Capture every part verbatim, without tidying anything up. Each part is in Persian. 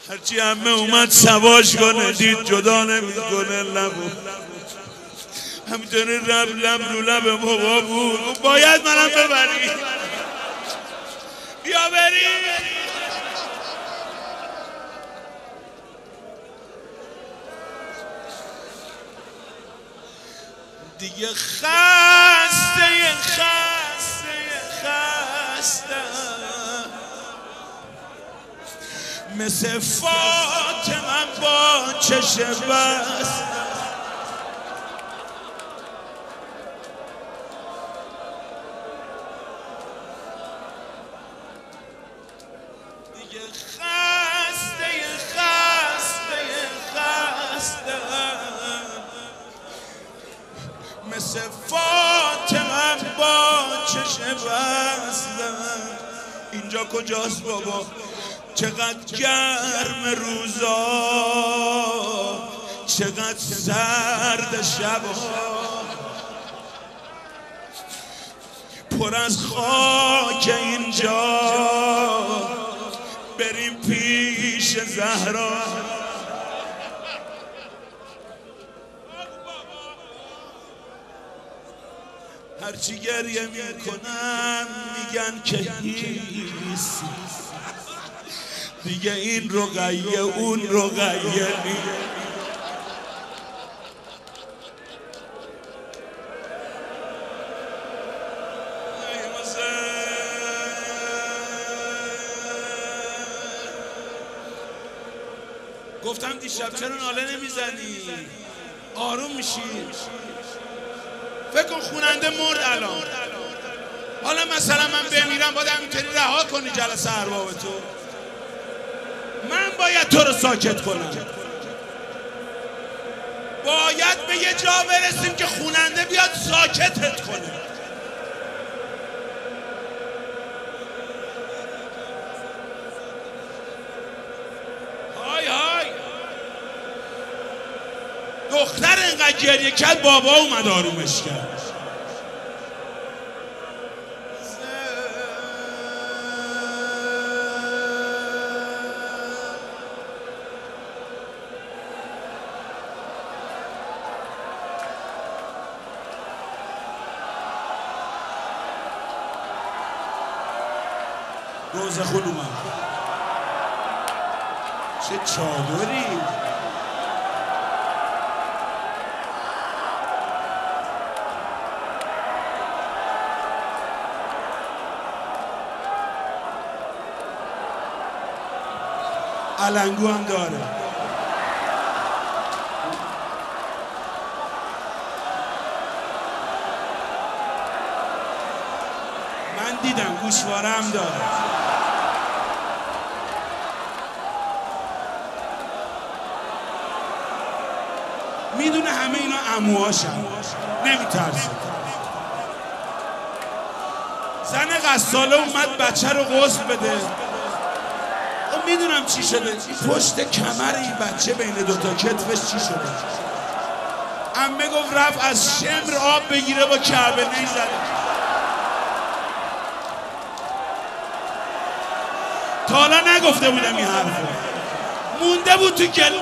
هرچی همه اومد سواش کنه دید جدا نمیکنه لبو همینطوری رب لب رو لب بابا بود باید منم ببری بیا بری دیگه خسته خسته خسته مثل فاطمه با چشم بست دیگه خسته خسته خسته مثل فاطمه با چشم بست اینجا کجاست بابا چقدر گرم روزا چقدر سرد شبا پر از خاک اینجا بریم پیش زهرا هرچی گریه میکنم میگن که هیسی دیگه این رقیه اون رقیه نیست گفتم دیشب چرا ناله نمیزنی؟ آروم میشی؟ فکر کن خوننده مرد الان حالا مثلا من بمیرم باید همینطوری رها کنی جلسه ارباب تو من باید تو رو ساکت کنم باید به یه جا برسیم که خوننده بیاد ساکتت کنه های های دختر اینقدر گریه کرد بابا اومد آرومش کرد روزه خون اومد چه چادری علنگو هم داره من دیدم گوشواره هم داره میدونه همه اینا عموهاشم نمیترسه زن غساله اومد بچه رو غسل بده میدونم چی شده پشت کمر این بچه بین دوتا کتفش چی شده عمه گفت رفت از شمر آب بگیره با کعبه نیزده تا حالا نگفته بودم این حرفو مونده بود تو گلو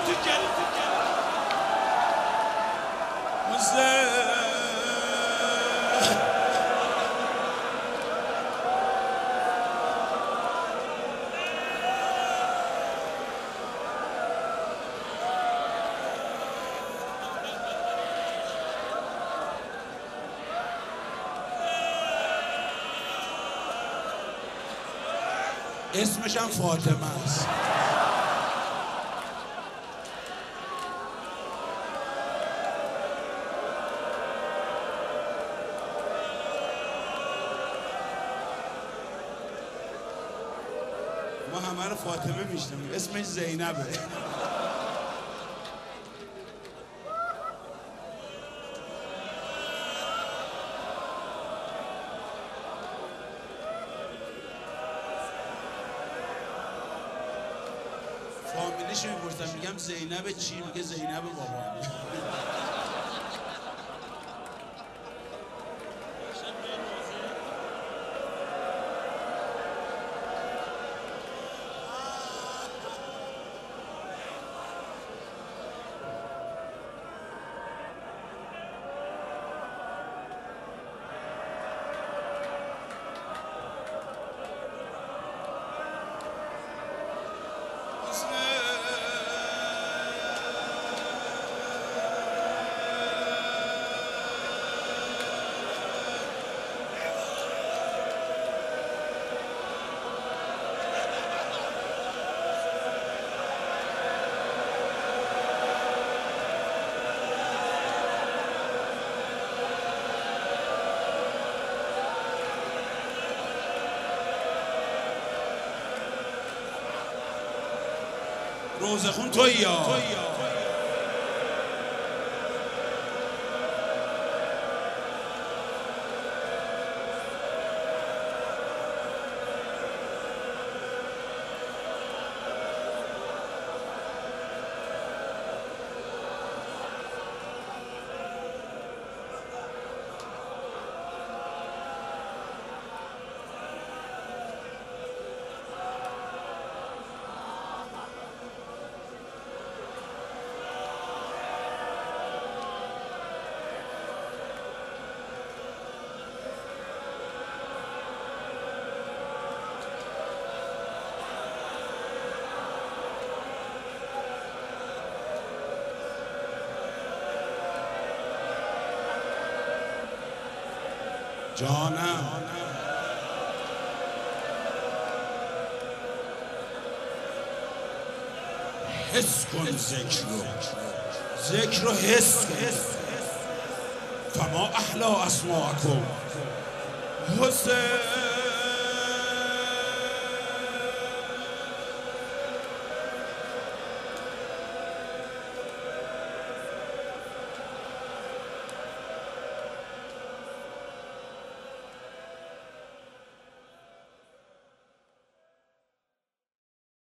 اسمش هم فاطمه است ما همه رو فاطمه میشنیم اسمش زینبه فامیلیش میپرسم میگم زینب چی؟ میگه زینب بابا روزخون تویی یا جانم حس کن ذکر رو ذکر رو حس کن فما احلا اسماءکم حسین